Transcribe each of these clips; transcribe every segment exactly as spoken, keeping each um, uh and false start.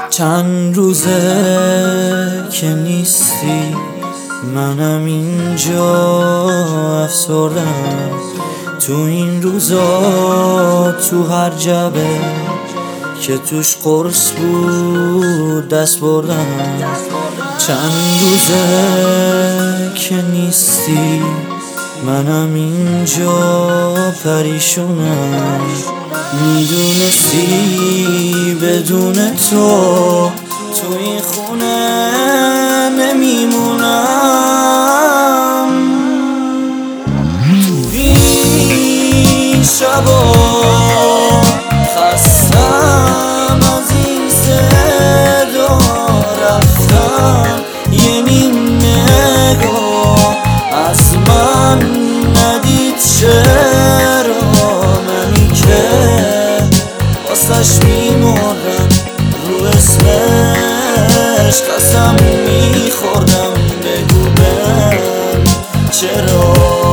چند روزه که نیستی، منم اینجا افسردم. تو این روزا تو هر جبه که توش قرص بود دست بردم. چند روزه که نیستی، منم اینجا پریشونم. میدونستی بدون تو تو این خونه نمیمونم. تو این شبا خستم از این صدا رفتم. یه نیم نگاه از من ندید چرا؟ منی که واسش میمردم، رو اسمش قسم میخوردم. بگو بهم چرا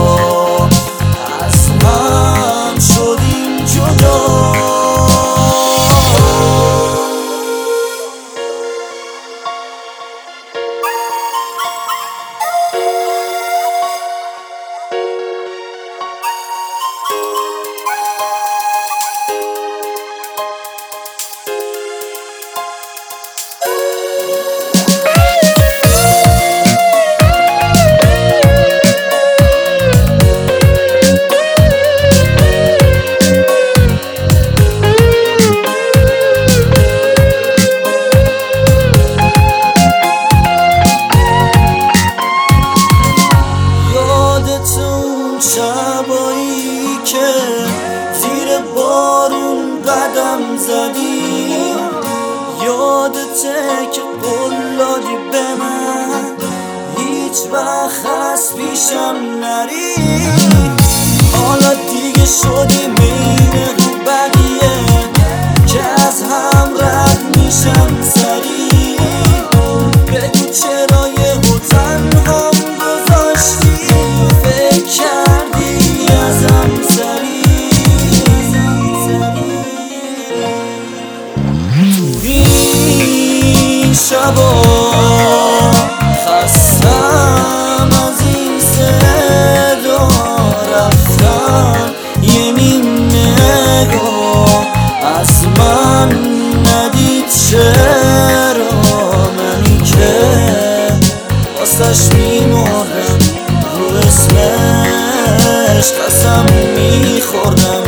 از من شدیم جدا؟ شبایی که زیر بارون قدم زدی، یادته که قلادی به من هیچ وقت از پیشم نری. حالا دیگه شدی مین رو بقیه که از هم رد میشم سری. بگو چرا یهو تنهام گذاشتی؟ فکر کردی ازم سری؟ تو این شبا خستم از این صدا رفتم. یه نیم نگاه از من ندید چرا؟ منی که واسش میمردم، رو اسمش قسم میخوردم.